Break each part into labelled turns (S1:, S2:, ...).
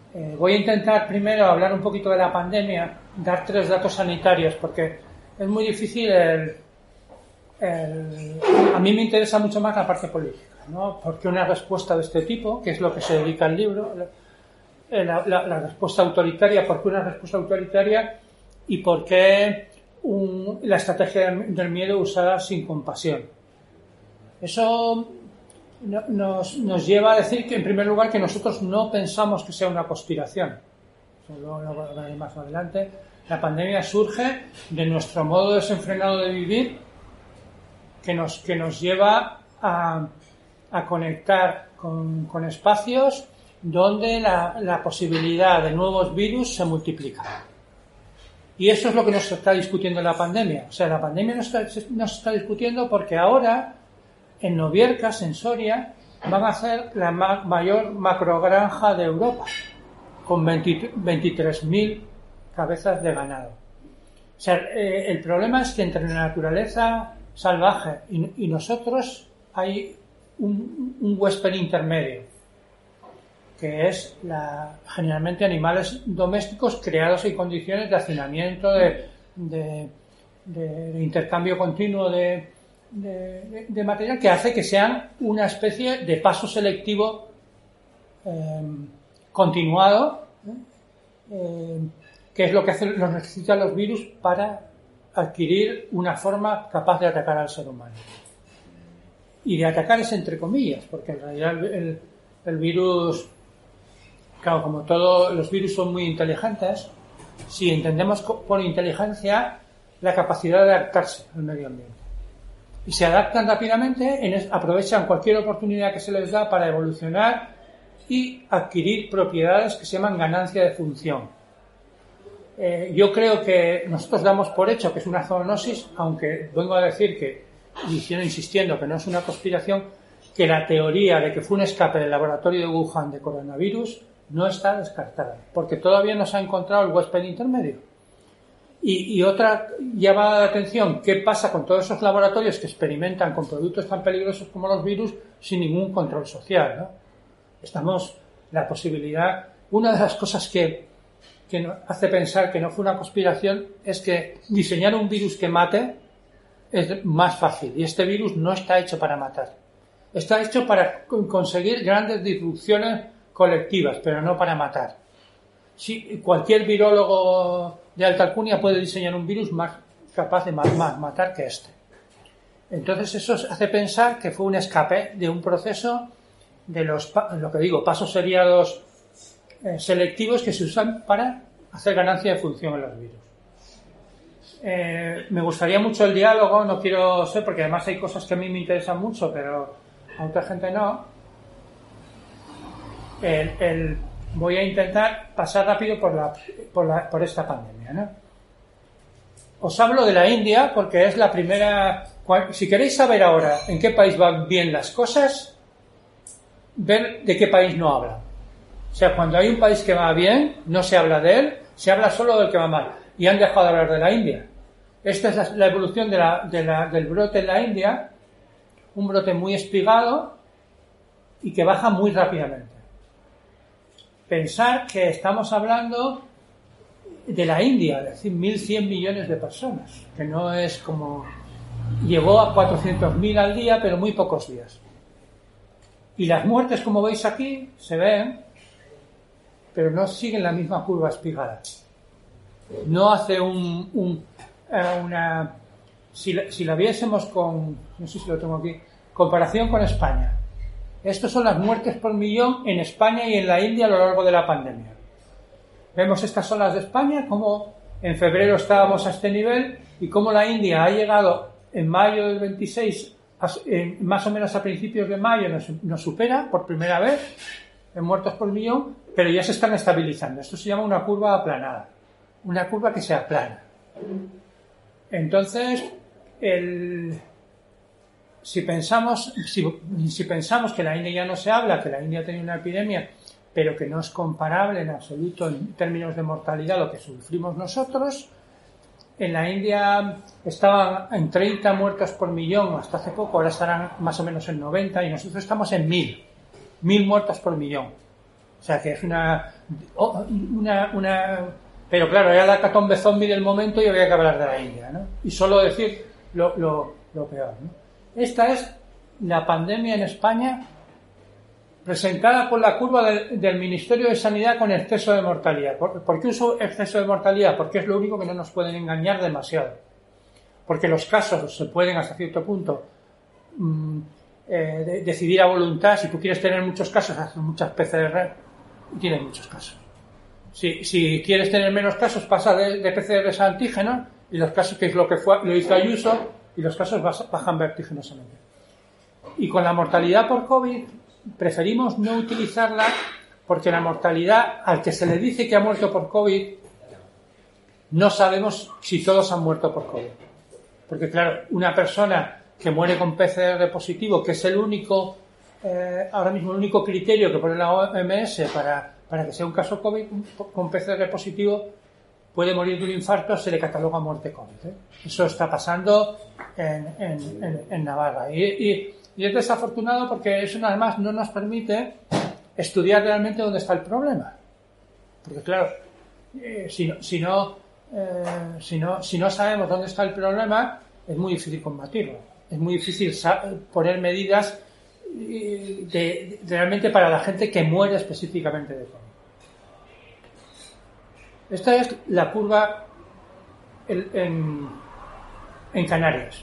S1: Voy a intentar primero hablar un poquito de la pandemia, dar 3 datos sanitarios, porque es muy difícil a mí me interesa mucho más la parte política, ¿no? Porque una respuesta de este tipo, que es lo que se dedica al libro, la respuesta autoritaria, ¿por qué una respuesta autoritaria? Y por qué la estrategia del miedo usada sin compasión. Eso nos lleva a decir que, en primer lugar, que nosotros no pensamos que sea una conspiración. Luego lo veré más adelante. La pandemia surge de nuestro modo desenfrenado de vivir, que nos lleva a conectar con espacios donde la posibilidad de nuevos virus se multiplica. Y eso es lo que nos está discutiendo la pandemia. O sea, la pandemia nos está discutiendo porque ahora en Novielcas, en Soria, van a hacer la mayor macrogranja de Europa, con 23.000 cabezas de ganado. O sea, el problema es que entre la naturaleza salvaje y nosotros hay un huésped intermedio, que es generalmente animales domésticos creados en condiciones de hacinamiento, de intercambio continuo de material, que hace que sean una especie de paso selectivo continuado, que es lo que lo necesitan los virus para adquirir una forma capaz de atacar al ser humano. Y de atacar es entre comillas, porque en realidad el virus, claro, como todos los virus son muy inteligentes, si entendemos por inteligencia la capacidad de adaptarse al medio ambiente. Y se adaptan rápidamente, aprovechan cualquier oportunidad que se les da para evolucionar y adquirir propiedades que se llaman ganancia de función. Yo creo que nosotros damos por hecho que es una zoonosis, aunque vengo a decir que, insistiendo que no es una conspiración, que la teoría de que fue un escape del laboratorio de Wuhan de coronavirus no está descartada, porque todavía no se ha encontrado el huésped intermedio. Y otra llamada de atención, ¿qué pasa con todos esos laboratorios que experimentan con productos tan peligrosos como los virus sin ningún control social, ¿no? La posibilidad, una de las cosas que nos hace pensar que no fue una conspiración es que diseñar un virus que mate es más fácil, y este virus no está hecho para matar. Está hecho para conseguir grandes disrupciones colectivas, pero no para matar. Sí, cualquier virólogo de alta alcurnia puede diseñar un virus más capaz de matar que este. Entonces eso hace pensar que fue un escape de un proceso de lo que digo, pasos seriados selectivos que se usan para hacer ganancia de función en los virus. Me gustaría mucho el diálogo, no quiero ser, porque además hay cosas que a mí me interesan mucho, pero a otra gente no. Voy a intentar pasar rápido por esta pandemia, ¿no? Os hablo de la India porque es la primera. Si queréis saber ahora en qué país van bien las cosas, ver de qué país no hablan. O sea, cuando hay un país que va bien, no se habla de él, se habla solo del que va mal. Y han dejado de hablar de la India. Esta es la evolución del brote en la India, un brote muy espigado y que baja muy rápidamente. Pensar que estamos hablando de la India, es decir, 1.100 millones de personas, que no es como. Llegó a 400.000 al día, pero muy pocos días. Y las muertes, como veis aquí, se ven, pero no siguen la misma curva espigada. No hace si la viésemos con, no sé si lo tengo aquí, comparación con España. Estas son las muertes por millón en España y en la India a lo largo de la pandemia. Vemos estas olas de España, como en febrero estábamos a este nivel, y como la India ha llegado en mayo del 26, más o menos a principios de mayo, nos supera por primera vez en muertos por millón, pero ya se están estabilizando. Esto se llama una curva aplanada, una curva que se aplana. Entonces, si pensamos que la India ya no se habla, que la India tenía una epidemia, pero que no es comparable en absoluto en términos de mortalidad lo que sufrimos nosotros, en la India estaban en 30 muertos por millón hasta hace poco, ahora estarán más o menos en 90, y nosotros estamos en 1.000 muertos por millón. O sea, que es pero claro, era la hecatombe zombie del momento y había que hablar de la India, ¿no? Y solo decir lo peor, ¿no? Esta es la pandemia en España presentada por la curva del Ministerio de Sanidad con exceso de mortalidad. ¿Por qué uso exceso de mortalidad? Porque es lo único que no nos pueden engañar demasiado. Porque los casos se pueden hasta cierto punto decidir a voluntad. Si tú quieres tener muchos casos, haces muchas PCR y tienes muchos casos. Si quieres tener menos casos, pasa de PCRs a antígenos, y los casos, que es lo que lo hizo Ayuso, y los casos bajan vertiginosamente. Y con la mortalidad por COVID preferimos no utilizarla, porque la mortalidad, al que se le dice que ha muerto por COVID, no sabemos si todos han muerto por COVID. Porque claro, una persona que muere con PCR positivo, que es el único, ahora mismo el único criterio que pone la OMS para que sea un caso COVID, con PCR positivo, puede morir de un infarto, se le cataloga muerte COVID. Eso está pasando en Navarra. Y es desafortunado porque eso nada más no nos permite estudiar realmente dónde está el problema. Porque claro, si no sabemos dónde está el problema, es muy difícil combatirlo. Es muy difícil poner medidas realmente para la gente que muere específicamente de COVID. Esta es la curva en Canarias.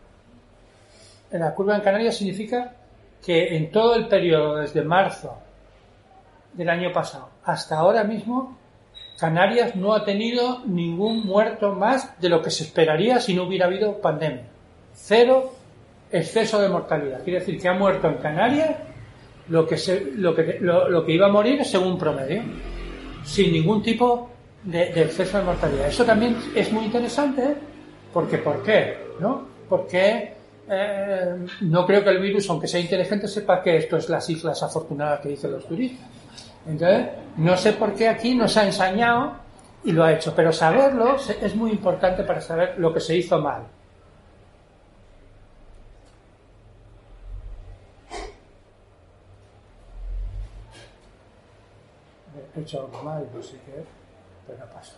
S1: La curva en Canarias significa que en todo el periodo desde marzo del año pasado hasta ahora mismo, Canarias no ha tenido ningún muerto más de lo que se esperaría si no hubiera habido pandemia. 0 exceso de mortalidad. Quiere decir que ha muerto en Canarias lo que iba a morir según promedio, sin ningún tipo de exceso de mortalidad. Eso también es muy interesante, porque ¿por qué? ¿No? Porque no creo que el virus, aunque sea inteligente, sepa que esto es las islas afortunadas que dicen los turistas. Entonces, no sé por qué aquí nos ha ensañado y lo ha hecho, pero saberlo es muy importante para saber lo que se hizo mal. He hecho algo mal, no sé qué, pero no pasa.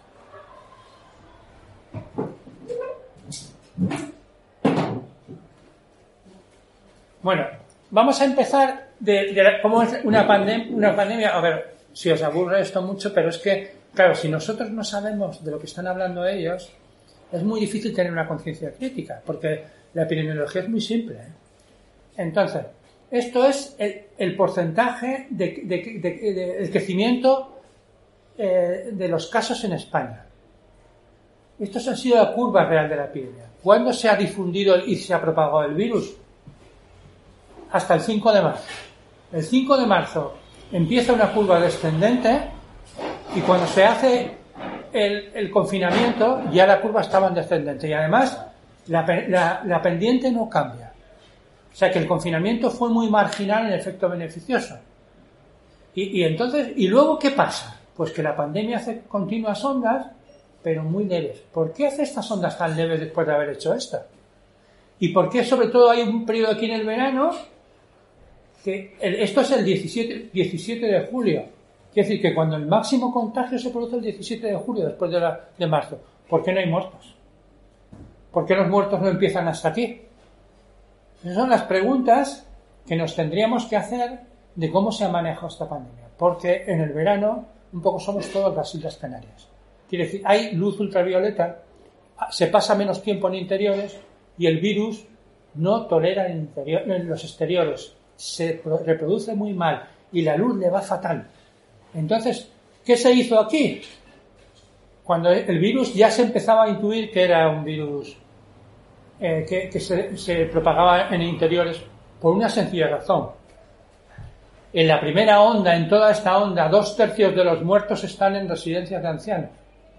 S1: Bueno, vamos a empezar de cómo es una pandemia. A ver, si os aburre esto mucho, pero es que, claro, si nosotros no sabemos de lo que están hablando ellos, es muy difícil tener una conciencia crítica, porque la epidemiología es muy simple, ¿eh? Entonces, esto es el porcentaje del crecimiento de los casos en España. Estos han sido la curva real de la epidemia. ¿Cuándo se ha difundido y se ha propagado el virus? Hasta el 5 de marzo. El 5 de marzo empieza una curva descendente y cuando se hace el confinamiento ya la curva estaba en descendente y además la pendiente no cambia. O sea que el confinamiento fue muy marginal en efecto beneficioso. Y entonces, ¿y luego qué pasa? Pues que la pandemia hace continuas ondas, pero muy leves. ¿Por qué hace estas ondas tan leves después de haber hecho esta? ¿Y por qué sobre todo hay un periodo aquí en el verano? Que esto es el 17 de julio. Quiere decir que cuando el máximo contagio se produce el 17 de julio, después de marzo. ¿Por qué no hay muertos? ¿Por qué los muertos no empiezan hasta aquí? Esas son las preguntas que nos tendríamos que hacer de cómo se ha manejado esta pandemia. Porque en el verano un poco somos todas las Islas Canarias. Quiere decir, hay luz ultravioleta, se pasa menos tiempo en interiores y el virus no tolera en los exteriores. Se reproduce muy mal y la luz le va fatal. Entonces, ¿qué se hizo aquí? Cuando el virus ya se empezaba a intuir que era un virus que se propagaba en interiores por una sencilla razón. En la primera onda, en toda esta onda, 2/3 de los muertos están en residencias de ancianos.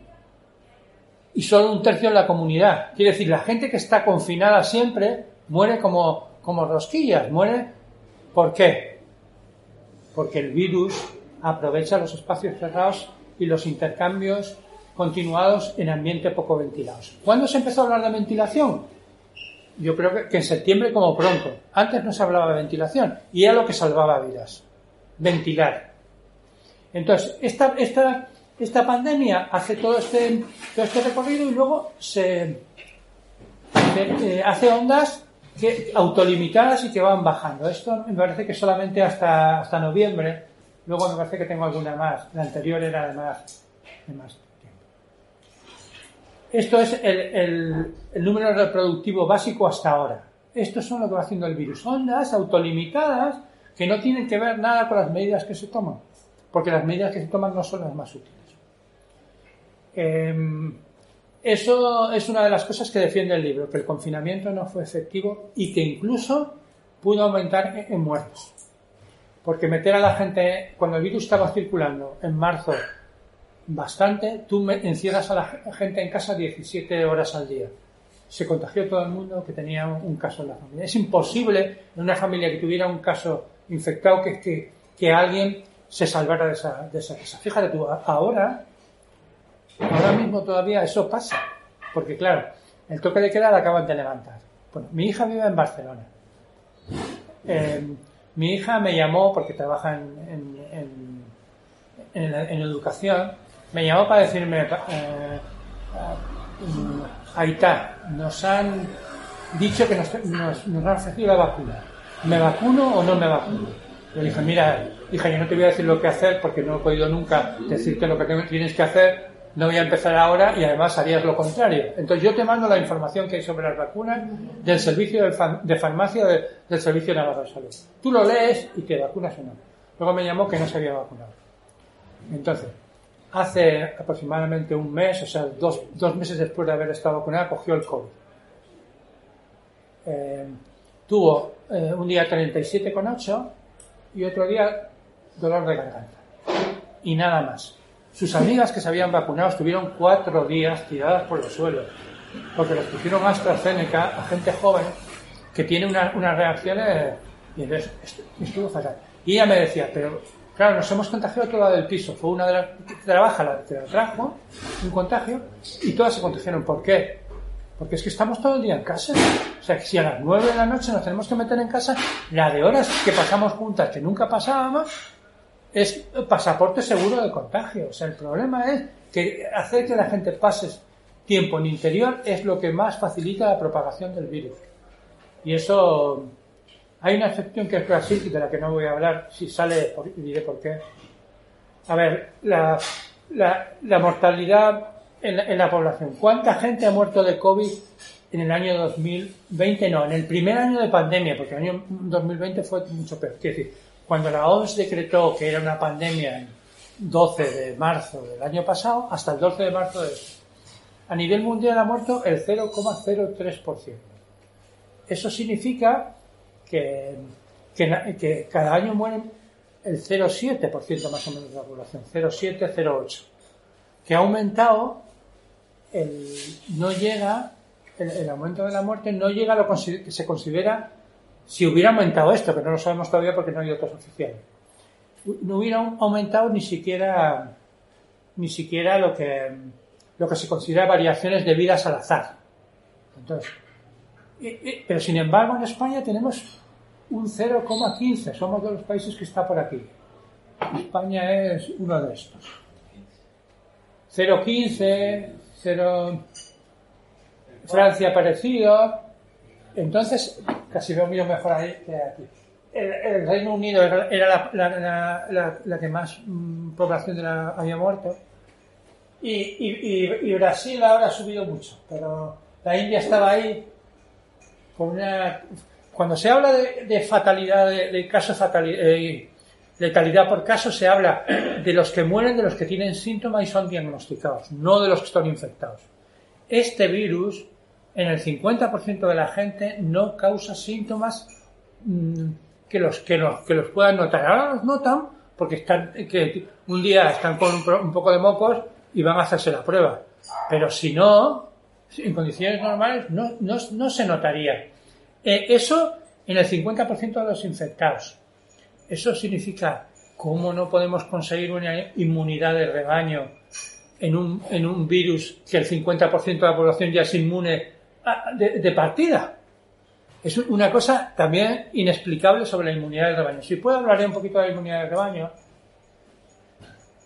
S1: Y solo 1/3 en la comunidad. Quiere decir, la gente que está confinada siempre muere como rosquillas. Muere, ¿por qué? Porque el virus aprovecha los espacios cerrados y los intercambios continuados en ambiente poco ventilados. ¿Cuándo se empezó a hablar de ventilación? Yo creo que en septiembre como pronto. Antes no se hablaba de ventilación y era lo que salvaba vidas. Ventilar. Entonces, esta pandemia hace todo este recorrido y luego se hace ondas autolimitadas y que van bajando. Esto me parece que solamente hasta noviembre. Luego me parece que tengo alguna más. La anterior era de más tiempo. Esto es el número reproductivo básico hasta ahora. Esto son lo que va haciendo el virus. Ondas autolimitadas que no tienen que ver nada con las medidas que se toman. Porque las medidas que se toman no son las más útiles. Eso es una de las cosas que defiende el libro, que el confinamiento no fue efectivo y que incluso pudo aumentar en muertos. Porque meter a la gente, cuando el virus estaba circulando en marzo bastante, tú encierras a la gente en casa 17 horas al día. Se contagió todo el mundo que tenía un caso en la familia. Es imposible en una familia que tuviera un caso infectado que alguien se salvara de esa casa. Fíjate tú, ahora mismo todavía eso pasa. Porque claro, el toque de queda lo acaban de levantar. Bueno, mi hija vive en Barcelona. Mi hija me llamó, porque trabaja en educación, me llamó para decirme, Aitá, nos han dicho que nos han ofrecido la vacuna. ¿Me vacuno o no me vacuno? Le dije, mira, hija, yo no te voy a decir lo que hacer porque no he podido nunca decirte lo que tienes que hacer, no voy a empezar ahora y además harías lo contrario. Entonces yo te mando la información que hay sobre las vacunas del servicio de farmacia del Servicio Navarro de Salud. Tú lo lees y te vacunas o no. Luego me llamó que no se había vacunado. Entonces, hace aproximadamente un mes, o sea, dos meses después de haber estado vacunada, cogió el COVID. Tuvo un día 37,8 y otro día dolor de garganta. Y nada más. Sus amigas que se habían vacunado estuvieron 4 días tiradas por el suelo, porque les pusieron AstraZeneca a gente joven que tiene unas reacciones y entonces estuvo fatal. Y ella me decía, pero claro, nos hemos contagiado toda del piso. Fue una de las que trabaja, la que la trajo, un contagio, y todas se contagiaron. ¿Por qué? Porque es que estamos todo el día en casa. O sea, que si a las 9 de la noche nos tenemos que meter en casa, la de horas que pasamos juntas, que nunca pasábamos, es pasaporte seguro de contagio. O sea, el problema es que hacer que la gente pase tiempo en interior es lo que más facilita la propagación del virus. Y eso... Hay una excepción que es Brasil, de la que no voy a hablar, si sale diré por qué. A ver, la mortalidad en la población. ¿Cuánta gente ha muerto de COVID en el año 2020? No, en el primer año de pandemia, porque el año 2020 fue mucho peor. Quiero decir, cuando la OMS decretó que era una pandemia el 12 de marzo del año pasado, hasta el 12 de marzo de este, a nivel mundial ha muerto el 0,03%. Eso significa que cada año mueren el 0,7% más o menos de la población, 0,7, 0,8, que ha aumentado, el aumento de la muerte no llega a lo que se considera, si hubiera aumentado esto, que no lo sabemos todavía porque no hay datos oficiales, no hubiera aumentado ni siquiera lo que se considera variaciones debidas al azar. Entonces, pero sin embargo en España tenemos un 0,15, somos de los países que está por aquí. España es uno de estos. 0,15, 0... Francia parecido. Entonces, casi veo mucho mejor ahí que aquí. El Reino Unido era la que más población había muerto. Y Brasil ahora ha subido mucho, pero la India estaba ahí con una... Cuando se habla de fatalidad, de casos letalidad por caso, se habla de los que mueren, de los que tienen síntomas y son diagnosticados, no de los que están infectados. Este virus, en el 50% de la gente, no causa síntomas que los puedan notar. Ahora los notan porque que un día están con un poco de mocos y van a hacerse la prueba. Pero si no, en condiciones normales, no se notaría. Eso en el 50% de los infectados. Eso significa cómo no podemos conseguir una inmunidad de rebaño en un virus que el 50% de la población ya es inmune de partida. Es una cosa también inexplicable sobre la inmunidad del rebaño. Si puedo hablaré un poquito de la inmunidad del rebaño.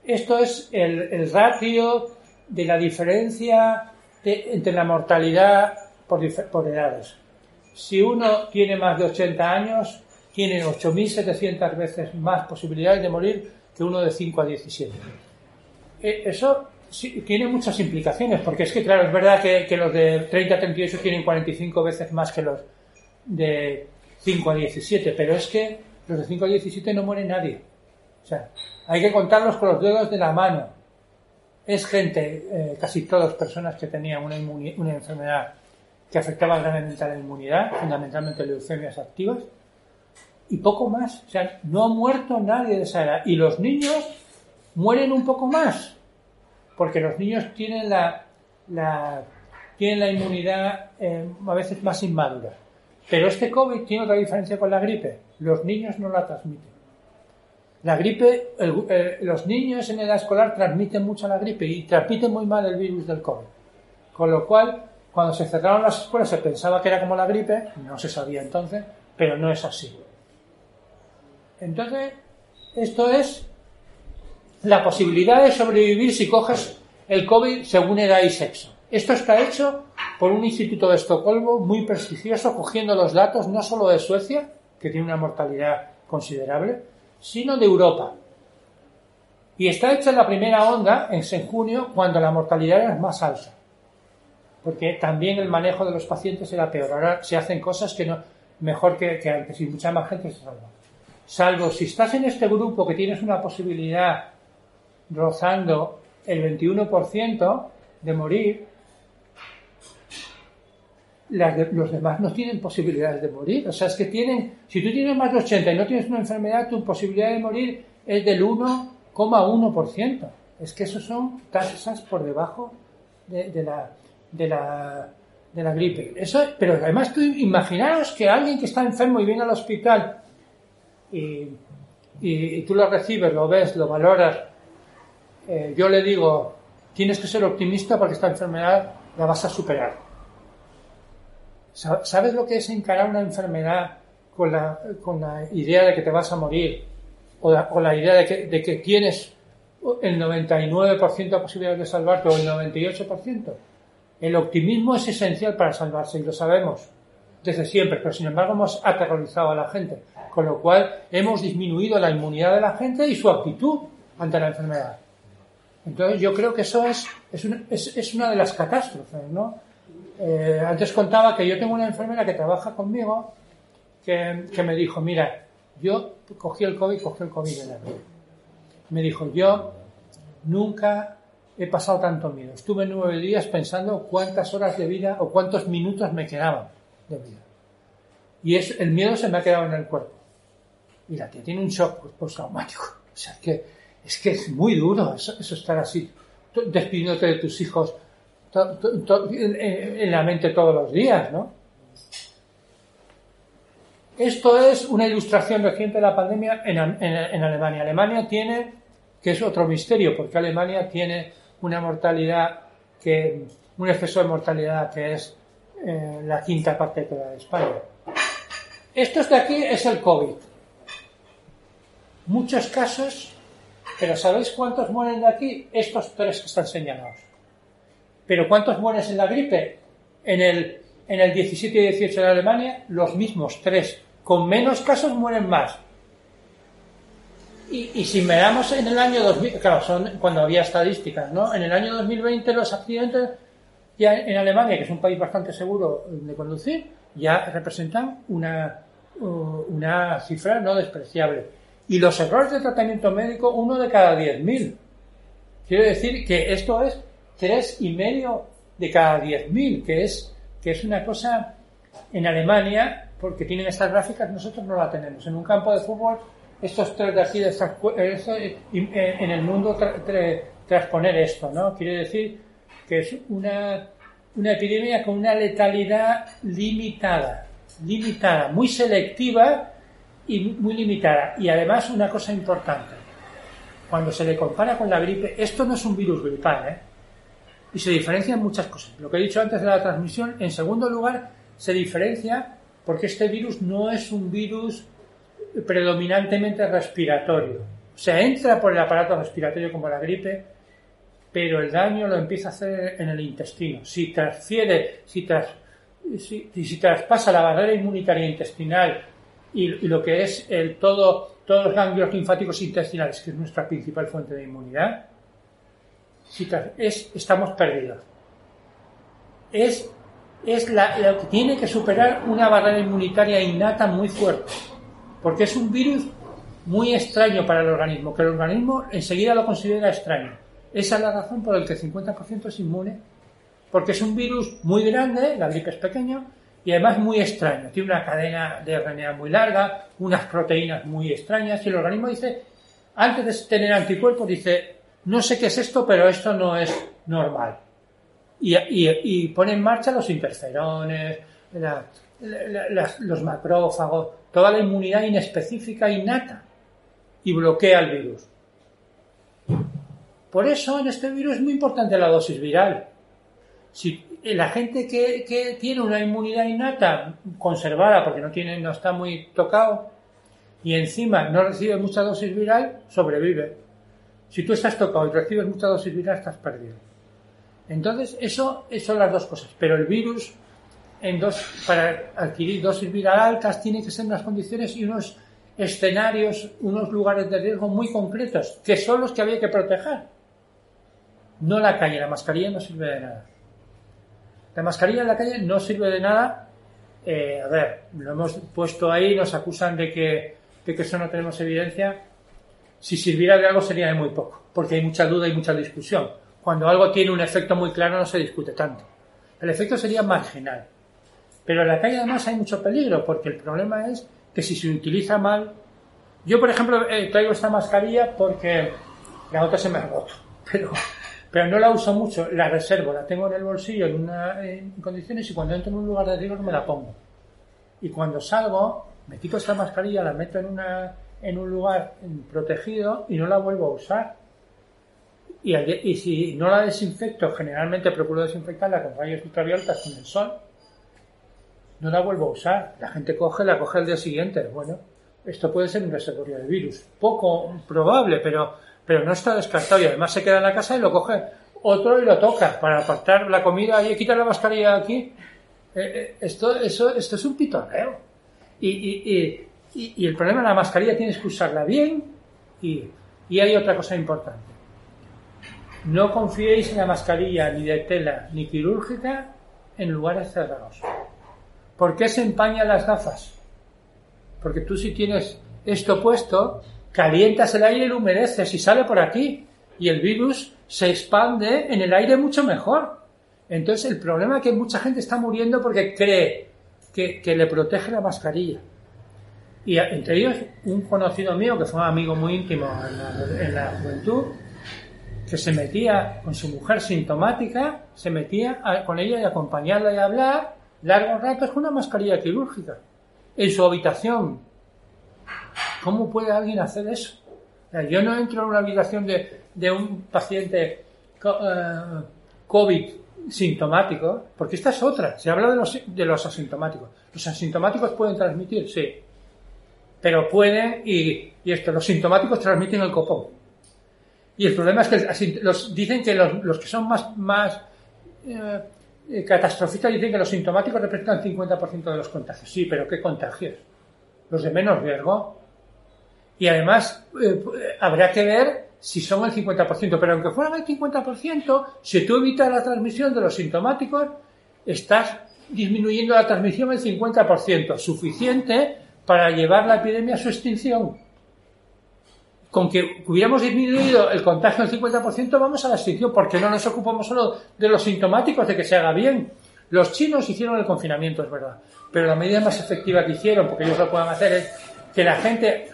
S1: Esto es el ratio de la diferencia entre la mortalidad por edades. Si uno tiene más de 80 años, tiene 8.700 veces más posibilidades de morir que uno de 5 a 17. Eso sí, tiene muchas implicaciones, porque es que, claro, es verdad que los de 30 a 38 tienen 45 veces más que los de 5 a 17, pero es que los de 5 a 17 no muere nadie. O sea, hay que contarlos con los dedos de la mano. Es gente, casi todas personas que tenían una enfermedad que afectaba gravemente a la inmunidad, fundamentalmente leucemias activas, y poco más. O sea, no ha muerto nadie de esa edad. Y los niños mueren un poco más, porque los niños tienen la inmunidad a veces más inmadura. Pero este COVID tiene otra diferencia con la gripe. Los niños no la transmiten. La gripe, los niños en edad escolar transmiten mucho la gripe y transmiten muy mal el virus del COVID. Con lo cual, cuando se cerraron las escuelas se pensaba que era como la gripe, no se sabía entonces, pero no es así. Entonces, esto es la posibilidad de sobrevivir si coges el COVID según edad y sexo. Esto está hecho por un instituto de Estocolmo muy prestigioso, cogiendo los datos no solo de Suecia, que tiene una mortalidad considerable, sino de Europa. Y está hecha en la primera onda, en junio, cuando la mortalidad era más alta. Porque también el manejo de los pacientes era peor. Ahora se hacen cosas que no, mejor que antes y mucha más gente se salva. Salvo si estás en este grupo que tienes una posibilidad rozando el 21% de morir, los demás no tienen posibilidades de morir. O sea, es que si tú tienes más de 80 y no tienes una enfermedad, tu posibilidad de morir es del 1,1%. Es que esos son tasas por debajo de la gripe. Eso, pero además imaginaos que alguien que está enfermo y viene al hospital y tú lo recibes, lo ves, lo valoras, yo le digo, tienes que ser optimista porque esta enfermedad la vas a superar. ¿Sabes lo que es encarar una enfermedad con la idea de que te vas a morir o la idea de que tienes el 99% de posibilidades de salvarte o el 98%? El optimismo es esencial para salvarse y lo sabemos desde siempre, pero sin embargo hemos aterrorizado a la gente, con lo cual hemos disminuido la inmunidad de la gente y su actitud ante la enfermedad. Entonces yo creo que eso es una de las catástrofes, ¿no? Antes contaba que yo tengo una enfermera que trabaja conmigo que me dijo, mira, yo cogí el COVID en la vida. Me dijo, yo nunca he pasado tanto miedo. Estuve 9 días pensando cuántas horas de vida o cuántos minutos me quedaban de vida. Y el miedo se me ha quedado en el cuerpo. Y la tía tiene un shock postraumático. O sea, es que es muy duro eso estar así, despidiéndote de tus hijos en la mente todos los días, ¿no? Esto es una ilustración reciente de la pandemia en Alemania. Alemania tiene, que es otro misterio, porque Alemania tiene una mortalidad un exceso de mortalidad que es la quinta parte de la de España. Esto de aquí es el COVID. Muchos casos, pero ¿sabéis cuántos mueren de aquí? Estos 3 que están señalados. Pero ¿cuántos mueren en la gripe? En el 17 y 18 de Alemania, los mismos 3. Con menos casos mueren más. Y si miramos en el año 2000, claro, son cuando había estadísticas, ¿no? En el año 2020 los accidentes ya en Alemania, que es un país bastante seguro de conducir, ya representan una cifra no despreciable. Y los errores de tratamiento médico, 1 de cada 10.000. Quiere decir que esto es 3,5 de cada 10.000, que es una cosa en Alemania, porque tienen estas gráficas, nosotros no la tenemos. En un campo de fútbol, estos 3 de aquí, en el mundo transponer esto, ¿no? Quiere decir que es una epidemia con una letalidad limitada, muy selectiva y muy limitada. Y además una cosa importante, cuando se le compara con la gripe, esto no es un virus gripal, y se diferencia en muchas cosas. Lo que he dicho antes de la transmisión, en segundo lugar, se diferencia porque este virus no es un virus predominantemente respiratorio. O sea, entra por el aparato respiratorio como la gripe, pero el daño lo empieza a hacer en el intestino. Si traspasa la barrera inmunitaria intestinal y lo que es todos los ganglios linfáticos intestinales, que es nuestra principal fuente de inmunidad, estamos perdidos. Es lo que tiene que superar una barrera inmunitaria innata muy fuerte, porque es un virus muy extraño para el organismo, que el organismo enseguida lo considera extraño. Esa es la razón por la que el 50% es inmune, porque es un virus muy grande, la gripe es pequeño, y además muy extraño. Tiene una cadena de RNA muy larga, unas proteínas muy extrañas, y el organismo dice, antes de tener anticuerpos, dice, no sé qué es esto, pero esto no es normal. Y pone en marcha los interferones, los macrófagos, toda la inmunidad inespecífica innata, y bloquea el virus. Por eso en este virus es muy importante la dosis viral. Si la gente que tiene una inmunidad innata conservada, porque no está muy tocado, y encima no recibe mucha dosis viral, sobrevive. Si tú estás tocado y recibes mucha dosis viral, estás perdido. Entonces, eso son las dos cosas. Pero el virus, para adquirir dosis viral altas, tiene que ser unas condiciones y unos escenarios, unos lugares de riesgo muy concretos, que son los que había que proteger. No la calle, la mascarilla no sirve de nada. La mascarilla en la calle no sirve de nada. Lo hemos puesto ahí, nos acusan de que eso no tenemos evidencia. Si sirviera de algo sería de muy poco, porque hay mucha duda y mucha discusión. Cuando algo tiene un efecto muy claro no se discute tanto. El efecto sería marginal. Pero en la calle además hay mucho peligro, porque el problema es que si se utiliza mal... Yo, por ejemplo, traigo esta mascarilla porque la otra se me ha roto, pero no la uso mucho, la reservo, la tengo en el bolsillo en condiciones, y cuando entro en un lugar de riesgo me la pongo. Y cuando salgo, me quito esta mascarilla, la meto en un lugar protegido y no la vuelvo a usar. Y si no la desinfecto, generalmente procuro desinfectarla con rayos ultravioletas con el sol, no la vuelvo a usar. La gente la coge al día siguiente. Bueno, esto puede ser un reservorio de virus. Poco probable, pero no está descartado, y además se queda en la casa y lo coge otro y lo toca para apartar la comida y quitar la mascarilla aquí. Esto es un pitorreo. Y el problema de la mascarilla tienes que usarla bien, y hay otra cosa importante. No confiéis en la mascarilla ni de tela ni quirúrgica en lugares cerrados. ¿Por qué se empañan las gafas? Porque tú, si tienes esto puesto, calientas el aire y lo humedeces y sale por aquí, y el virus se expande en el aire mucho mejor. Entonces el problema es que mucha gente está muriendo porque cree que le protege la mascarilla. Y entre ellos un conocido mío que fue un amigo muy íntimo en la juventud, que se metía con su mujer sintomática, se metía con ella y acompañarla y hablar largos ratos con una mascarilla quirúrgica en su habitación. ¿Cómo puede alguien hacer eso? Yo no entro en una habitación de un paciente COVID sintomático, porque esta es otra. Se habla de los asintomáticos. ¿Los asintomáticos pueden transmitir? Sí. Pero pueden, y los sintomáticos transmiten el copón. Y el problema es que dicen que los que son más catastrofistas dicen que los sintomáticos representan el 50% de los contagios. Sí, pero ¿qué contagios? Los de menos riesgo. Y además habrá que ver si son el 50%. Pero aunque fueran el 50%, si tú evitas la transmisión de los sintomáticos, estás disminuyendo la transmisión el 50%, suficiente para llevar la epidemia a su extinción. Con que hubiéramos disminuido el contagio al 50%, vamos a la extinción, porque no nos ocupamos solo de los sintomáticos, de que se haga bien. Los chinos hicieron el confinamiento, es verdad, pero la medida más efectiva que hicieron, porque ellos lo pueden hacer, es que la gente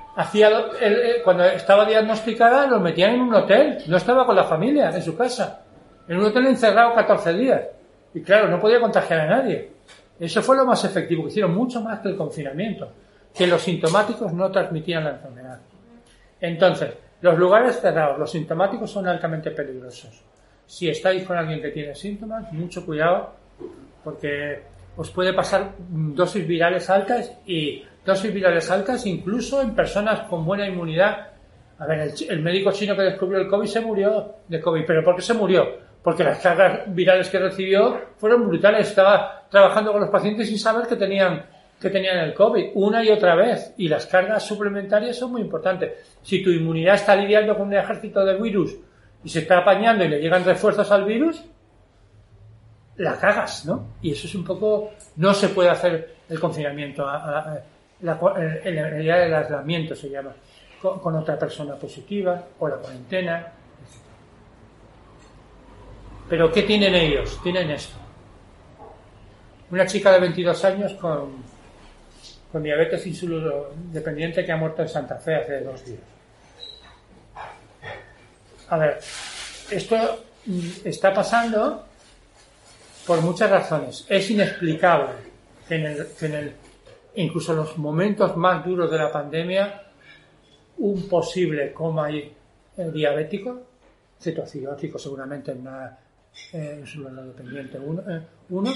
S1: cuando estaba diagnosticada, los metían en un hotel, no estaba con la familia, en su casa, en un hotel encerrado 14 días. Y claro, no podía contagiar a nadie. Eso fue lo más efectivo que hicieron, mucho más que el confinamiento, que los sintomáticos no transmitían la enfermedad. Entonces, los lugares cerrados, los sintomáticos son altamente peligrosos. Si estáis con alguien que tiene síntomas, mucho cuidado, porque os puede pasar dosis virales altas incluso en personas con buena inmunidad A ver, el médico chino que descubrió el COVID se murió de COVID. ¿Pero por qué se murió? Porque las cargas virales que recibió fueron brutales. Estaba trabajando con los pacientes sin saber que tenían el COVID una y otra vez. Y las cargas suplementarias son muy importantes. Si tu inmunidad está lidiando con un ejército de virus y se está apañando y le llegan refuerzos al virus, la cagas, ¿no? Y eso es un poco... No se puede hacer el confinamiento, el día del aislamiento se llama, con otra persona positiva, o la cuarentena, etc. Pero ¿qué tienen ellos? Tienen esto. Una chica de 22 años con diabetes insulinodependiente que ha muerto en Santa Fe hace 2 días. A ver, esto está pasando por muchas razones. Es inexplicable que incluso en los momentos más duros de la pandemia, un posible coma diabético, cetoacidótico seguramente en una insulinodependiente uno,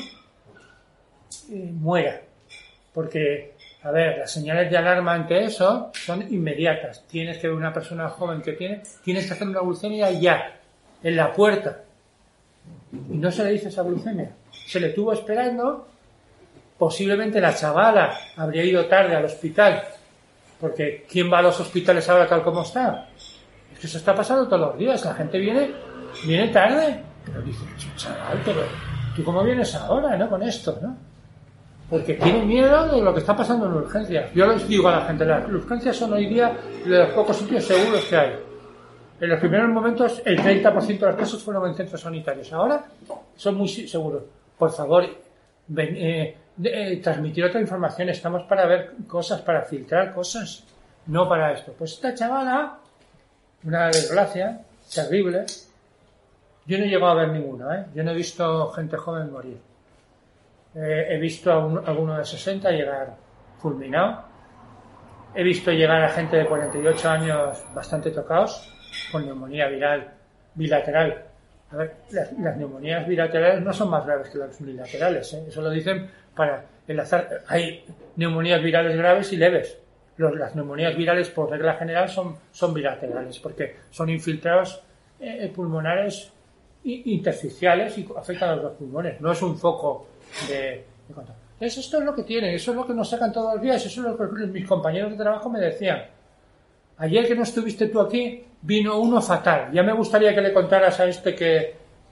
S1: muera. Porque, a ver, las señales de alarma ante eso son inmediatas. Tienes que ver una persona joven tienes que hacer una glucemia ya, en la puerta. Y no se le dice esa glucemia. Se le tuvo esperando. Posiblemente la chavala habría ido tarde al hospital. Porque ¿quién va a los hospitales ahora tal como está? Es que eso está pasando todos los días. La gente viene tarde. Pero dice, chaval, pero ¿tú cómo vienes ahora, no? Con esto, ¿no? Porque tiene miedo de lo que está pasando en urgencias. Yo les digo a la gente, las urgencias son hoy día de los pocos sitios seguros que hay. En los primeros momentos, el 30% de los casos fueron en centros sanitarios. Ahora son muy seguros. Por favor, transmitir otra información. Estamos para ver cosas, para filtrar cosas, no para esto. Pues esta chavala, una desgracia terrible. Yo no he llegado a ver ninguna, ¿eh? Yo no he visto gente joven morir. He visto a alguno de 60 llegar fulminado. He visto llegar a gente de 48 años bastante tocados, con neumonía viral bilateral. A ver, las neumonías bilaterales no son más graves que las unilaterales, ¿eh? Eso lo dicen para enlazar. Hay neumonías virales graves y leves. Las neumonías virales, por regla general, son bilaterales, porque son infiltrados pulmonares intersticiales y afectan a los dos pulmones. No es un foco de contagio. Esto es lo que tienen, eso es lo que nos sacan todos los días, eso es lo que mis compañeros de trabajo me decían. Ayer que no estuviste tú aquí, vino uno fatal. Ya me gustaría que le contaras a este que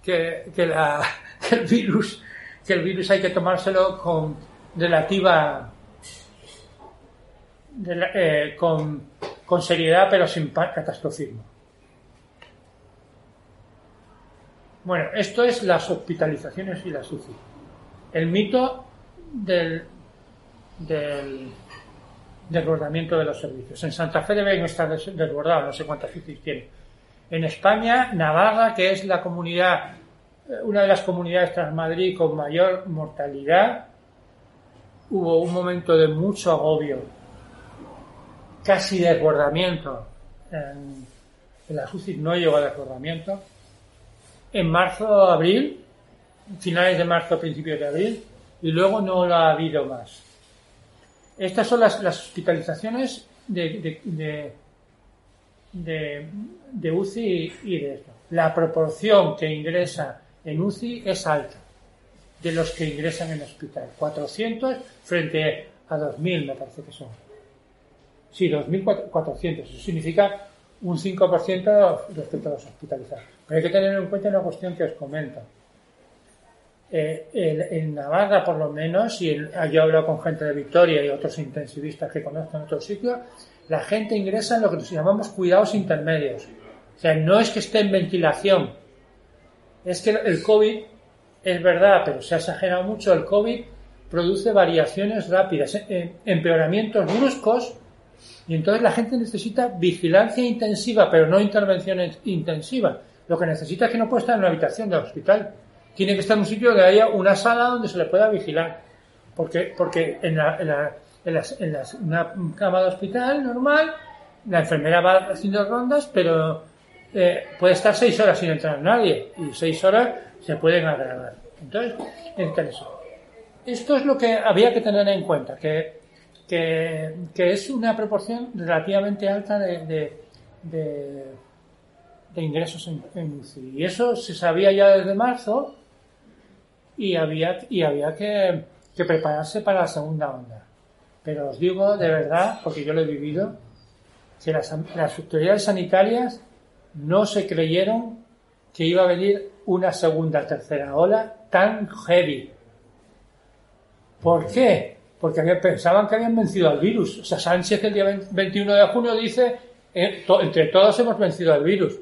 S1: el virus hay que tomárselo con relativa con seriedad, pero sin catastrofismo. Bueno, esto es las hospitalizaciones y las UCI. El mito del desbordamiento de los servicios. En Santa Fe debe no estar desbordado, no sé cuántas UCI tiene. En España, Navarra, que es la comunidad, una de las comunidades tras Madrid con mayor mortalidad, hubo un momento de mucho agobio, casi desbordamiento. En las UCI no llegó a desbordamiento. En marzo, abril, finales de marzo, principios de abril, y luego no lo ha habido más. Estas son las hospitalizaciones de UCI y de esto. La proporción que ingresa en UCI es alta de los que ingresan en hospital. 400 frente a 2.000 me parece que son. Sí, 2.400. Eso significa un 5% respecto a los hospitalizados. Pero hay que tener en cuenta una cuestión que os comento. En Navarra, por lo menos, y yo he hablado con gente de Vitoria y otros intensivistas que conozco en otros sitios, la gente ingresa en lo que llamamos cuidados intermedios. O sea, no es que esté en ventilación. Es que el COVID, es verdad, pero se ha exagerado mucho, el COVID produce variaciones rápidas, empeoramientos bruscos, y entonces la gente necesita vigilancia intensiva, pero no intervención intensiva. Lo que necesita es que no pueda estar en una habitación del hospital. Tiene que estar en un sitio donde haya una sala donde se le pueda vigilar. Porque en una cama de hospital normal, la enfermera va haciendo rondas, pero puede estar 6 horas sin entrar nadie. Y 6 horas se pueden agravar. Entonces, eso. Esto es lo que había que tener en cuenta, que es una proporción relativamente alta de de ingresos en UCI. Y eso se sabía ya desde marzo y había que prepararse para la segunda onda. Pero os digo de verdad, porque yo lo he vivido, que las autoridades sanitarias no se creyeron que iba a venir una segunda, tercera ola tan heavy. ¿Por qué? Porque pensaban que habían vencido al virus. O sea, Sánchez el día 21 de junio dice, entre todos hemos vencido al virus.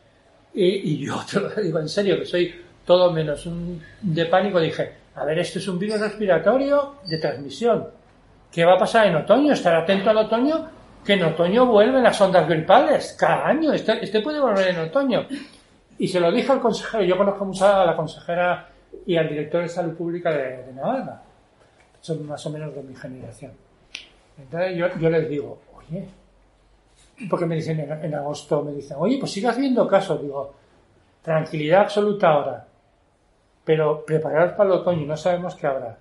S1: Y yo te lo digo en serio, que soy todo menos de pánico, dije, a ver, esto es un virus respiratorio de transmisión. ¿Qué va a pasar en otoño? Estar atento al otoño, que en otoño vuelven las ondas gripales. Cada año, este puede volver en otoño. Y se lo dije al consejero, yo conozco mucho a la consejera y al director de Salud Pública de Navarra. Son más o menos de mi generación. Entonces yo les digo, oye, porque me dicen en agosto, me dicen, oye, pues sigue haciendo caso. Digo, tranquilidad absoluta ahora, pero prepararos para el otoño, no sabemos qué habrá.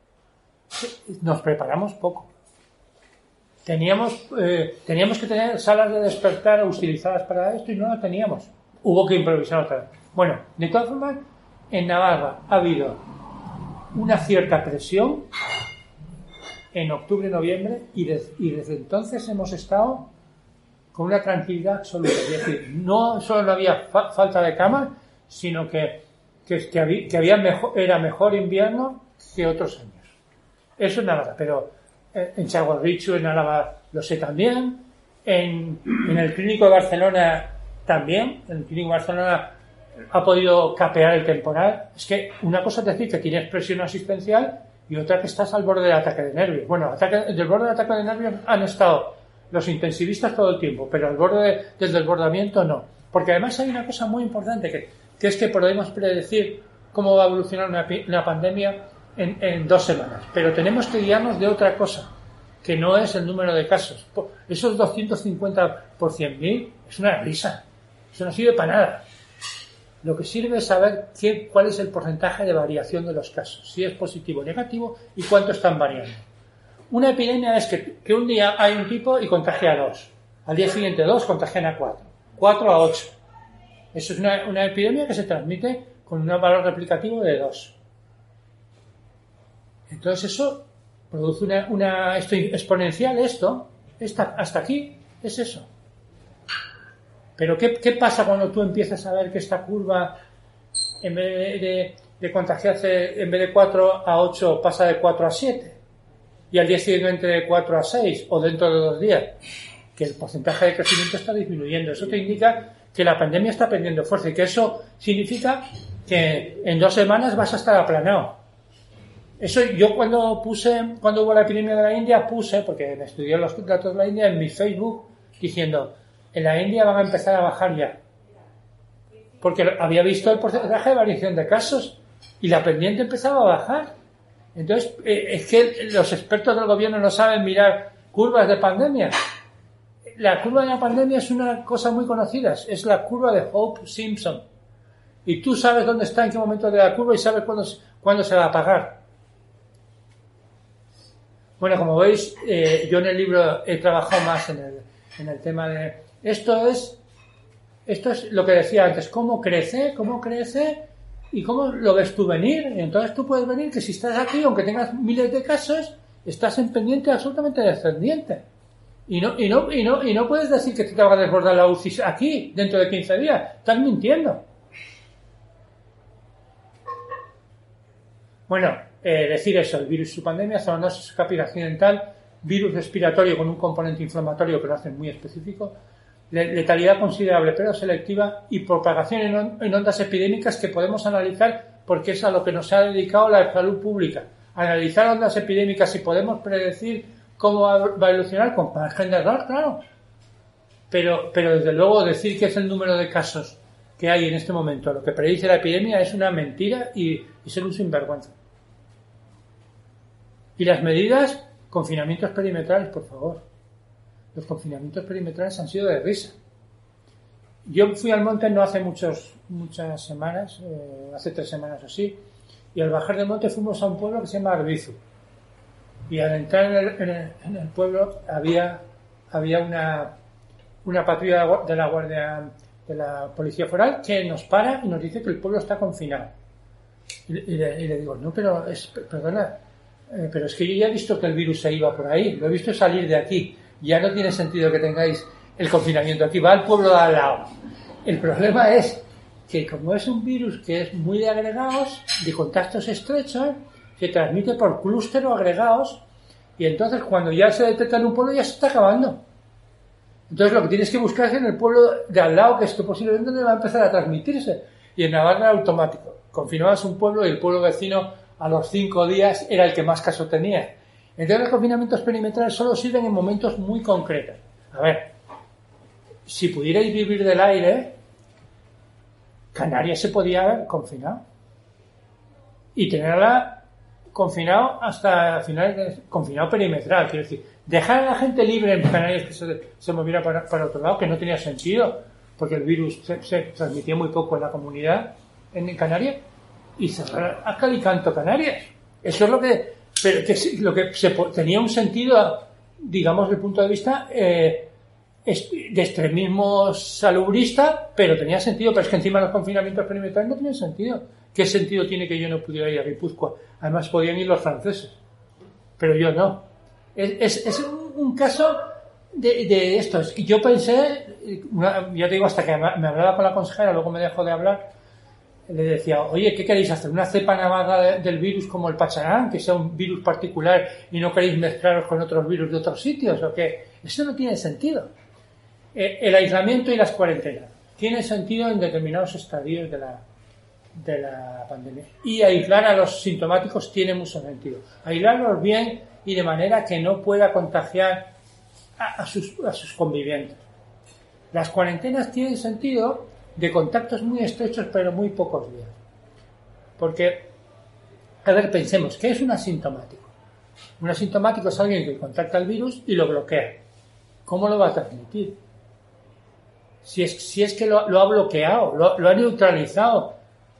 S1: Nos preparamos poco. Teníamos que tener salas de despertar utilizadas para esto y no las teníamos. Hubo que improvisar otra vez. Bueno, de todas formas, en Navarra ha habido una cierta presión en octubre, noviembre, y desde entonces hemos estado con una tranquilidad absoluta. Es decir, no solo no había falta de camas, sino que era mejor invierno que otros años. Eso en Navarra, pero en Txagorritxu, en Álava, lo sé también. En el Clínico de Barcelona también. En el Clínico de Barcelona ha podido capear el temporal. Es que una cosa es decir que tienes presión asistencial y otra que estás al borde del ataque de nervios. Bueno, del borde del ataque de nervios han estado los intensivistas todo el tiempo, pero al borde del desbordamiento no. Porque además hay una cosa muy importante que es que podemos predecir cómo va a evolucionar una pandemia en 2 semanas. Pero tenemos que guiarnos de otra cosa, que no es el número de casos. Esos 250 por 100.000 es una risa. Eso no sirve para nada. Lo que sirve es saber cuál es el porcentaje de variación de los casos, si es positivo o negativo y cuánto están variando. Una epidemia es que un día hay un tipo y contagia a 2. Al día siguiente 2 contagian a 4. 4 a 8. Eso es una epidemia que se transmite con un valor replicativo de 2. Entonces eso produce esto exponencial, hasta aquí es eso. Pero ¿qué pasa cuando tú empiezas a ver que esta curva, en vez de contagiarse, en vez de 4 a 8, pasa de 4 a 7? Y al día siguiente de 4 a 6, o dentro de 2 días, que el porcentaje de crecimiento está disminuyendo. Eso te indica que la pandemia está perdiendo fuerza y que eso significa que en 2 semanas vas a estar aplanado. Eso yo cuando hubo la epidemia de la India, porque me estudié los datos de la India en mi Facebook, diciendo, en la India van a empezar a bajar ya. Porque había visto el porcentaje de variación de casos y la pendiente empezaba a bajar. Entonces, es que los expertos del gobierno no saben mirar curvas de pandemia. La curva de la pandemia es una cosa muy conocida, es la curva de Hope-Simpson. Y tú sabes dónde está, en qué momento de la curva y sabes cuándo se va a apagar. Bueno, como veis, yo en el libro he trabajado más en el tema de... Esto es lo que decía antes, cómo crece y cómo lo ves tú venir. Y entonces tú puedes venir que si estás aquí, aunque tengas miles de casos, estás en pendiente absolutamente descendiente. Y no puedes decir que te va a desbordar la UCI aquí, dentro de 15 días. Estás mintiendo. Bueno, decir eso, el virus subpandemia, zoonosis cápside accidental, virus respiratorio con un componente inflamatorio que lo hace muy específico, letalidad considerable pero selectiva y propagación en ondas epidémicas que podemos analizar porque es a lo que nos ha dedicado la salud pública. Analizar ondas epidémicas y podemos predecir cómo va a evolucionar con margen de error, claro. Pero desde luego decir que es el número de casos que hay en este momento, lo que predice la epidemia, es una mentira y ser un sinvergüenza. Y las medidas, confinamientos perimetrales, por favor. Los confinamientos perimetrales han sido de risa. Yo fui al monte no hace muchas semanas, hace 3 semanas o así, y al bajar del monte fuimos a un pueblo que se llama Arbizu. Y al entrar en el pueblo había una patrulla de la Guardia de la Policía Foral que nos para y nos dice que el pueblo está confinado. Y le digo, no, pero perdona, pero es que yo ya he visto que el virus se iba por ahí, lo he visto salir de aquí, ya no tiene sentido que tengáis el confinamiento aquí, va al pueblo de al lado. El problema es que como es un virus que es muy de agregados, de contactos estrechos, se transmite por clúster o agregados, y entonces cuando ya se detecta en un pueblo ya se está acabando. Entonces lo que tienes que buscar es en el pueblo de al lado, que esto posiblemente no va a empezar a transmitirse. Y en Navarra era automático. Confinabas un pueblo y el pueblo vecino a los 5 días era el que más caso tenía. Entonces los confinamientos perimetrales solo sirven en momentos muy concretos. A ver, si pudierais vivir del aire, Canarias se podía haber confinado. Y tenerla confinado hasta finales, confinado perimetral, quiero decir, dejar a la gente libre en Canarias que se moviera para otro lado, que no tenía sentido, porque el virus se transmitía muy poco en la comunidad en Canarias, y cerrar a cal y canto Canarias. Eso es lo que tenía un sentido, digamos, desde el punto de vista de extremismo salubrista, pero tenía sentido. Pero es que encima los confinamientos perimetrales no tenían sentido. ¿Qué sentido tiene que yo no pudiera ir a Guipúzcoa? Además podían ir los franceses, pero yo no. Es un caso de estos. Yo pensé, ya te digo, hasta que me hablaba con la consejera, luego me dejó de hablar, le decía, oye, ¿qué queréis hacer? ¿Una cepa navarra del virus como el Pacharán, que sea un virus particular y no queréis mezclaros con otros virus de otros sitios? ¿O qué? Eso no tiene sentido. El aislamiento y las cuarentenas tiene sentido en determinados estadios de la pandemia. Y aislar a los sintomáticos tiene mucho sentido. Aislarlos bien y de manera que no pueda contagiar a sus convivientes. Las cuarentenas tienen sentido de contactos muy estrechos pero muy pocos días. Porque, a ver, pensemos, ¿qué es un asintomático? Un asintomático es alguien que contacta el virus y lo bloquea. ¿Cómo lo va a transmitir? Si es que lo ha bloqueado, lo ha neutralizado.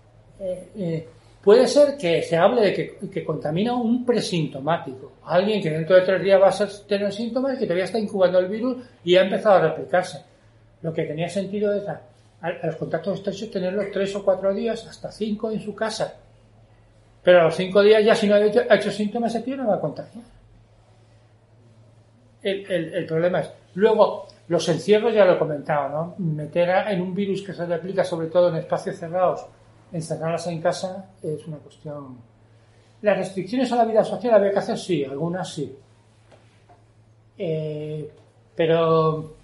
S1: Puede ser que se hable de que contamina un presintomático. Alguien que dentro de 3 días va a tener síntomas y que todavía está incubando el virus y ha empezado a replicarse. Lo que tenía sentido es a los contactos estrechos tenerlos 3 o 4 días, hasta 5 en su casa. Pero a los 5 días ya si no ha hecho síntomas, ese tío no va a contagiar. El problema es, luego, los encierros ya lo he comentado, ¿no? Meter en un virus que se replica sobre todo en espacios cerrados, encerrarlas en casa es una cuestión. Las restricciones a la vida social había que hacer, sí, algunas sí. Pero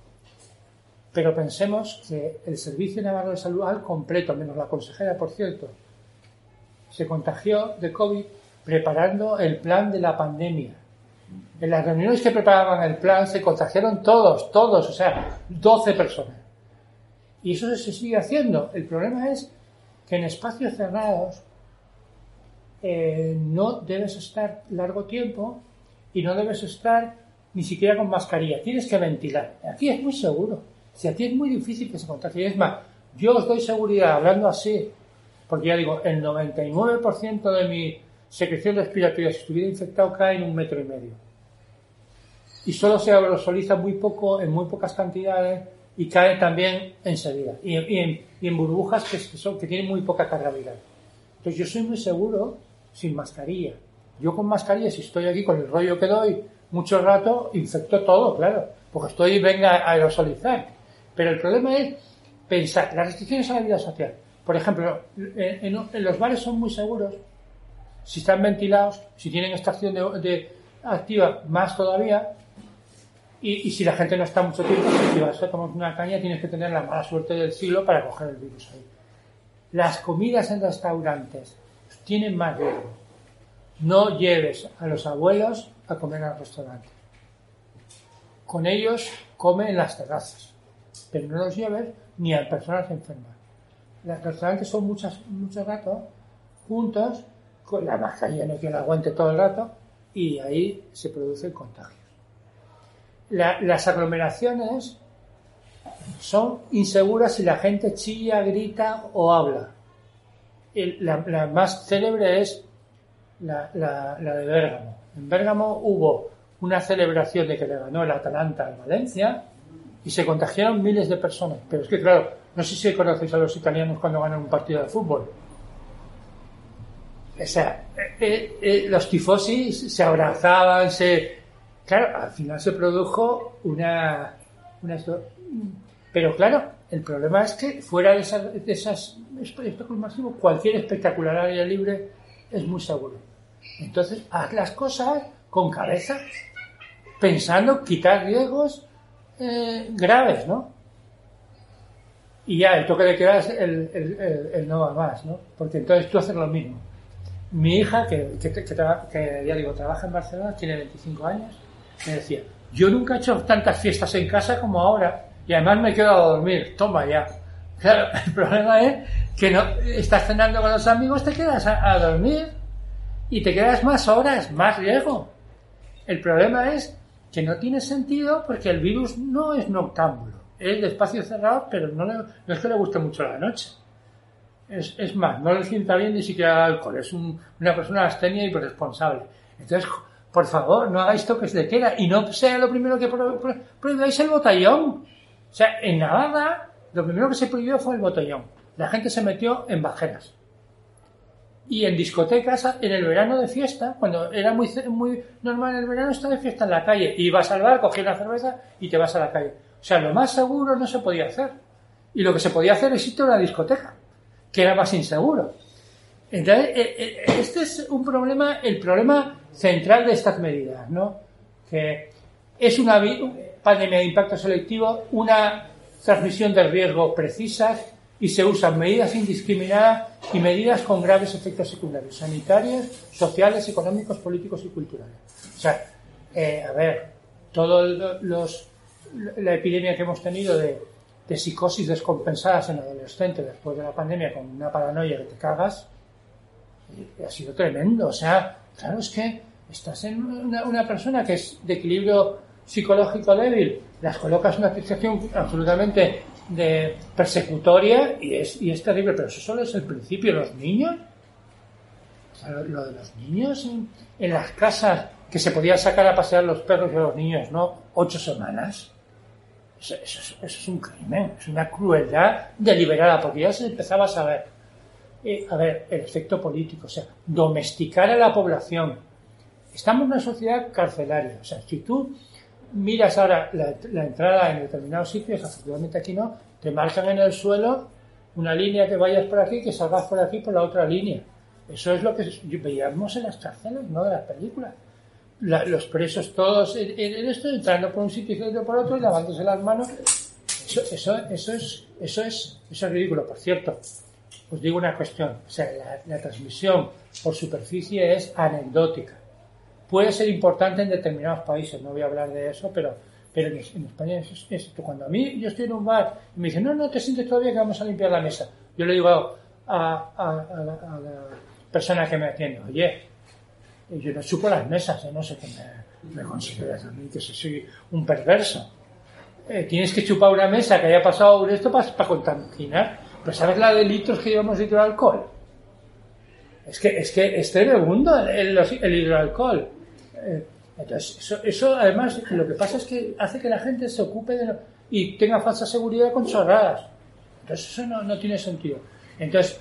S1: pensemos que el Servicio Navarro de Salud al completo, menos la consejera, por cierto, se contagió de COVID preparando el plan de la pandemia. En las reuniones que preparaban el plan se contagiaron todos, o sea, 12 personas. Y eso se sigue haciendo. El problema es que en espacios cerrados no debes estar largo tiempo y no debes estar ni siquiera con mascarilla. Tienes que ventilar. Aquí es muy seguro. Si aquí es muy difícil que se contagie. Es más, yo os doy seguridad hablando así, porque ya digo, el 99% de mi secreción respiratoria, si estuviera infectado, cae en 1,5 metros. Y solo se aerosoliza muy poco, en muy pocas cantidades, y cae también enseguida. Y en burbujas que tienen muy poca carga viral. Entonces yo soy muy seguro sin mascarilla. Yo con mascarilla, si estoy aquí con el rollo que doy mucho rato, infecto todo, claro, porque venga a aerosolizar. Pero el problema es pensar, las restricciones a la vida social. Por ejemplo, en los bares son muy seguros, si están ventilados, si tienen estación de activa, más todavía. Y si la gente no está mucho tiempo, si vas a tomar una caña, tienes que tener la mala suerte del siglo para coger el virus ahí. Las comidas en restaurantes tienen más riesgo. No lleves a los abuelos a comer al restaurante. Con ellos come en las terrazas, pero no los lleves ni a personas enfermas. Los restaurantes son mucho rato juntos, con la mascarilla no hay que la aguante todo el rato, y ahí se producen contagios. Las aglomeraciones son inseguras si la gente chilla, grita o habla. La más célebre es la de Bérgamo. En Bérgamo hubo una celebración de que le ganó el Atalanta al Valencia y se contagiaron miles de personas. Pero es que, claro, no sé si conocéis a los italianos cuando ganan un partido de fútbol. O sea, los tifosi se abrazaban, claro, al final se produjo una... Pero claro, el problema es que fuera de esas espectáculos masivos, cualquier espectacular al aire libre es muy seguro. Entonces, haz las cosas con cabeza, pensando quitar riesgos graves, ¿no? Y ya, el toque de queda es el no va más, ¿no? Porque entonces tú haces lo mismo. Mi hija, que ya digo, trabaja en Barcelona, tiene 25 años, me decía, yo nunca he hecho tantas fiestas en casa como ahora, y además me quedo a dormir, toma ya. Claro, el problema es que no estás cenando con los amigos, te quedas a dormir y te quedas más horas, más riesgo. El problema es que no tiene sentido porque el virus no es noctámbulo, es de espacio cerrado, pero no es que le guste mucho la noche. Es más, no le sienta bien ni siquiera el alcohol, es una persona abstemia y irresponsable. Entonces, por favor, no hagáis toques de queda y no sea lo primero que prohibáis el botellón. O sea, en Navarra, lo primero que se prohibió fue el botellón. La gente se metió en bajeras. Y en discotecas, en el verano de fiesta, cuando era muy normal en el verano estar de fiesta en la calle, y ibas al bar, cogías la cerveza y te vas a la calle. O sea, lo más seguro no se podía hacer. Y lo que se podía hacer es irte a una discoteca, que era más inseguro. Entonces, este es un problema, el problema central de estas medidas, ¿no? Que es una pandemia de impacto selectivo, una transmisión de riesgo precisas, y se usan medidas indiscriminadas y medidas con graves efectos secundarios, sanitarios, sociales, económicos, políticos y culturales. O sea, a ver, la epidemia que hemos tenido de psicosis descompensadas en adolescentes después de la pandemia con una paranoia que te cagas, ha sido tremendo. O sea, claro, es que estás en una persona que es de equilibrio psicológico débil, las colocas en una situación absolutamente de persecutoria y es terrible, pero eso solo es el principio. Los niños, o sea, lo de los niños en las casas, que se podía sacar a pasear los perros y a los niños, ¿no? 8 semanas. Eso es un crimen, es una crueldad deliberada, porque ya se empezaba a saber. A ver, el efecto político, o sea, domesticar a la población. Estamos en una sociedad carcelaria, o sea, si tú miras ahora la entrada en determinados sitios, afortunadamente aquí no, te marcan en el suelo una línea que vayas por aquí, que salgas por aquí por la otra línea. Eso es lo que veíamos en las cárceles, no de las películas. Los presos todos en esto, entrando por un sitio y saliendo por otro y lavándose las manos. Eso es ridículo. Por cierto, os digo una cuestión, o sea, la transmisión por superficie es anecdótica. Puede ser importante en determinados países, no voy a hablar de eso, pero en España es esto. Cuando a mí, yo estoy en un bar y me dicen, no te sientes todavía que vamos a limpiar la mesa. Yo le digo a la persona que me atiende, oye, yo no chupo las mesas, no sé qué me consideras a mí, que soy un perverso. Tienes que chupar una mesa que haya pasado por esto para contaminar. Pero ¿sabes la de litros que llevamos de hidroalcohol? Es que es tremendo el hidroalcohol. Entonces, eso además lo que pasa es que hace que la gente se ocupe y tenga falsa seguridad con chorradas. Entonces eso no tiene sentido. Entonces,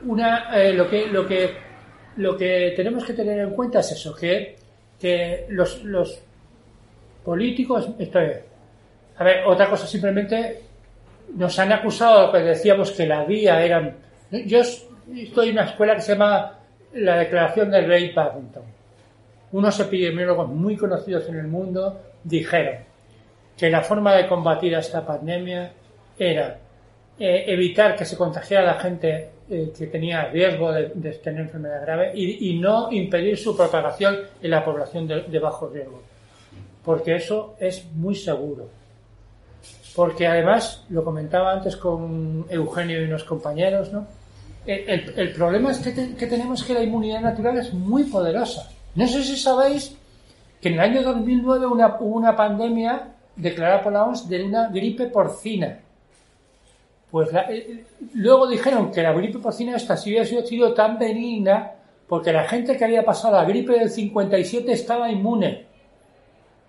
S1: lo que tenemos que tener en cuenta es eso, que los políticos, a ver, otra cosa, simplemente nos han acusado de lo que decíamos que la vía era... Yo estoy en una escuela que se llama la Declaración del Rey Paddington. Unos epidemiólogos muy conocidos en el mundo dijeron que la forma de combatir a esta pandemia era evitar que se contagiara a la gente que tenía riesgo de tener enfermedad grave y no impedir su propagación en la población de bajo riesgo, porque eso es muy seguro. Porque además, lo comentaba antes con Eugenio y unos compañeros, ¿no? El problema es que tenemos que la inmunidad natural es muy poderosa. No sé si sabéis que en el año 2009 hubo una pandemia declarada por la OMS de una gripe porcina. Pues luego dijeron que la gripe porcina esta sí había sido tan benigna porque la gente que había pasado la gripe del 57 estaba inmune.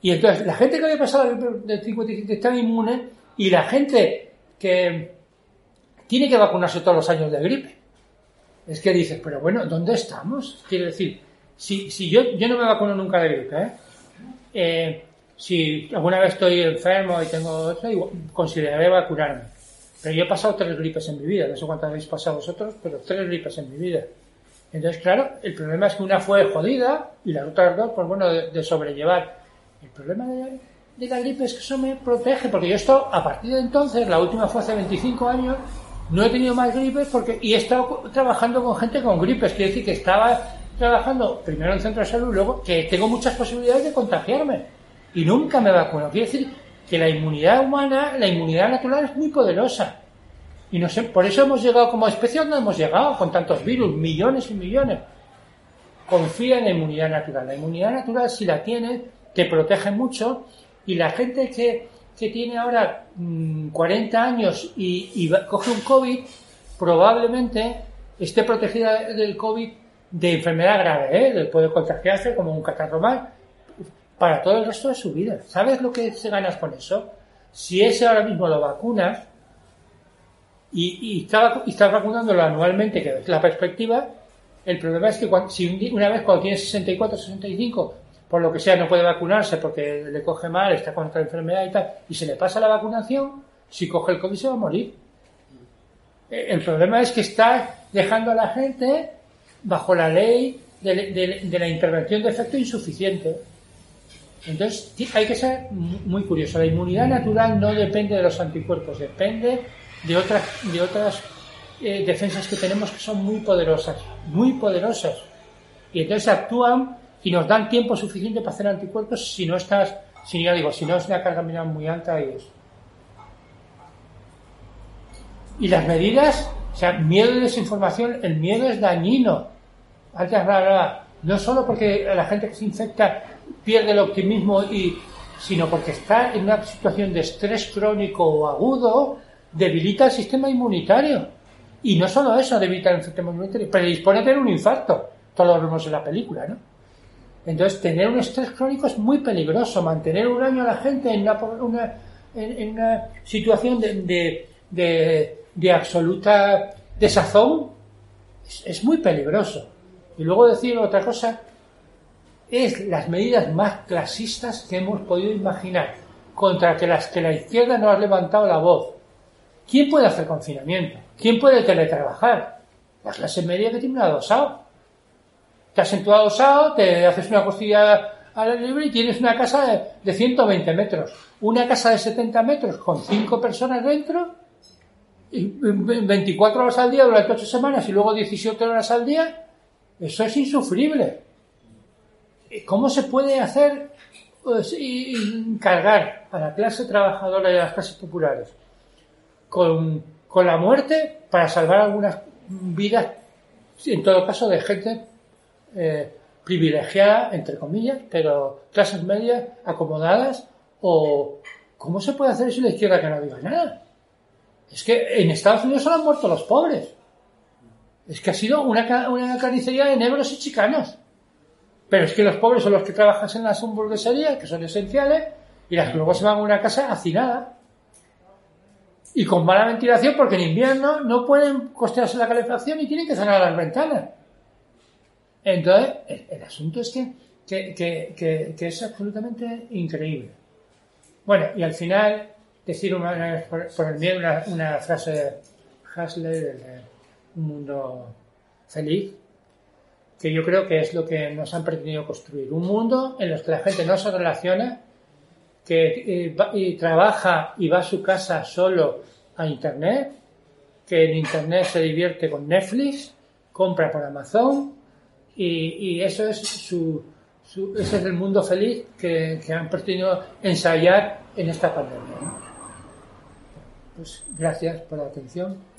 S1: Y entonces, la gente que había pasado la gripe del 57 está inmune y la gente que tiene que vacunarse todos los años de gripe. Es que dices, pero bueno, ¿dónde estamos? Quiero decir, si yo no me vacuno nunca de gripe, si alguna vez estoy enfermo y tengo esto, consideraré vacunarme. Pero yo he pasado 3 gripes en mi vida, no sé cuántas habéis pasado vosotros, pero 3 gripes en mi vida. Entonces, claro, el problema es que una fue jodida y las otras 2, pues bueno, de sobrellevar. El problema de la gripe es que eso me protege, porque yo esto, a partir de entonces, la última fue hace 25 años, no he tenido más gripes y he estado trabajando con gente con gripes. Quiere decir que estaba trabajando primero en centro de salud, luego que tengo muchas posibilidades de contagiarme. Y nunca me vacuno. Quiere decir que la inmunidad humana, la inmunidad natural es muy poderosa. Y no sé, por eso hemos llegado como especie donde hemos llegado, con tantos virus, millones y millones. Confía en la inmunidad natural. La inmunidad natural, si la tienes, te protege mucho. Y la gente que tiene ahora 40 años y coge un COVID, probablemente esté protegida del COVID de enfermedad grave, puede contagiarse como un catarro mal para todo el resto de su vida. ¿Sabes lo que se ganas con eso? Si ese ahora mismo lo vacunas y estás vacunándolo anualmente, que es la perspectiva, el problema es que si una vez cuando tiene 64, 65, por lo que sea, no puede vacunarse porque le coge mal, está con otra enfermedad y tal, y se le pasa la vacunación, si coge el COVID se va a morir. El problema es que está dejando a la gente bajo la ley de la intervención de efecto insuficiente. Entonces hay que ser muy curioso. La inmunidad natural no depende de los anticuerpos, depende de otras defensas que tenemos que son muy poderosas, y entonces actúan y nos dan tiempo suficiente para hacer anticuerpos si no es una carga viral muy alta y eso. Y las medidas, o sea, miedo y desinformación, el miedo es dañino. Antes hablaba, no solo porque la gente que se infecta pierde el optimismo, sino porque está en una situación de estrés crónico o agudo, debilita el sistema inmunitario. Y no solo eso, debilita el sistema inmunitario, predispone a tener un infarto. Todos lo vemos en la película, ¿no? Entonces, tener un estrés crónico es muy peligroso. Mantener un año a la gente en una situación de absoluta desazón es muy peligroso. Y luego decir otra cosa, es las medidas más clasistas que hemos podido imaginar, contra las que la izquierda no ha levantado la voz. ¿Quién puede hacer confinamiento? ¿Quién puede teletrabajar? La clase media que tiene un adosado. Te has en tu adosado, te haces una costilla al aire libre y tienes una casa de 120 metros. Una casa de 70 metros con 5 personas dentro, y 24 horas al día durante 8 semanas y luego 17 horas al día. Eso es insufrible. ¿Cómo se puede hacer cargar a la clase trabajadora y a las clases populares con la muerte para salvar algunas vidas, en todo caso de gente privilegiada, entre comillas, pero clases medias acomodadas? ¿O cómo se puede hacer eso en la izquierda que no diga nada? Es que en Estados Unidos solo han muerto los pobres. Es que ha sido una carnicería de negros y chicanos. Pero es que los pobres son los que trabajan en las hamburgueserías, que son esenciales, y las que luego se van a una casa hacinada. Y con mala ventilación, porque en invierno no pueden costearse la calefacción y tienen que cerrar las ventanas. Entonces, el asunto es que es absolutamente increíble. Bueno, y al final, decir por el miedo una frase de Huxley, de Un mundo feliz, que yo creo que es lo que nos han pretendido construir. Un mundo en el que la gente no se relaciona, que trabaja y va a su casa solo a Internet, que en Internet se divierte con Netflix, compra por Amazon, y eso es ese es el mundo feliz que han pretendido ensayar en esta pandemia, ¿no? Pues gracias por la atención.